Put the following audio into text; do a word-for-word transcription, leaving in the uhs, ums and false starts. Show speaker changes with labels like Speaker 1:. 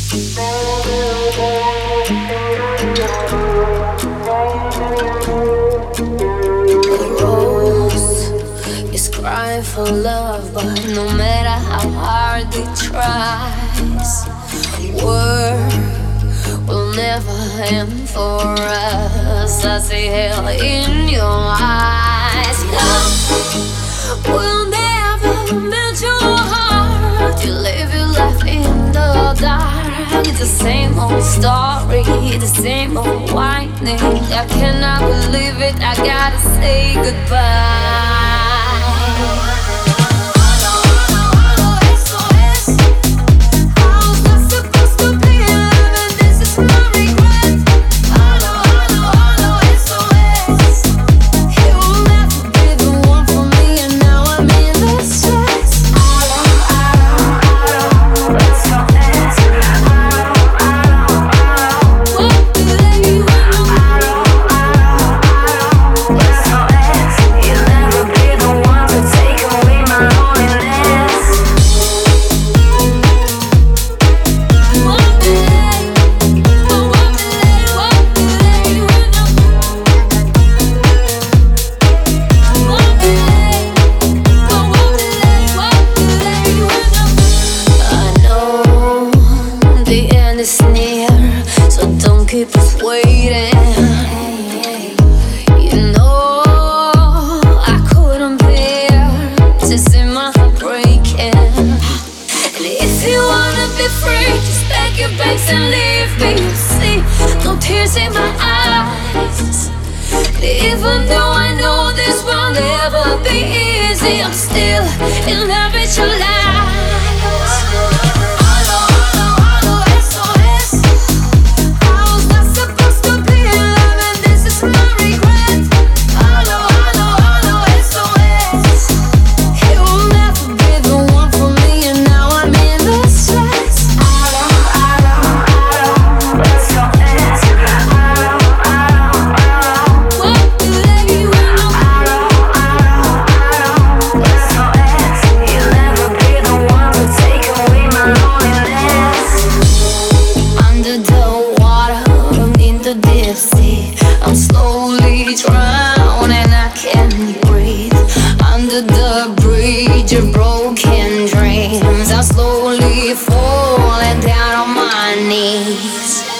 Speaker 1: The rose is crying for love, but no matter how hard it tries, war will never end for us. I see hell in your eyes. Love will never melt your heart. You live your life in the dark. It's the same old story, the same old whining. I cannot believe it, I gotta say goodbye. Is near, so don't keep us waiting. You know I couldn't bear to see my heart breaking. And if you wanna be free, just pack your bags and leave me. You see, no tears in my eyes. Even though I know this will never be easy, I'm still in love with your lies. I'm slowly drowning, I can't breathe. Under the bridge of broken dreams, I'm slowly falling down on my knees.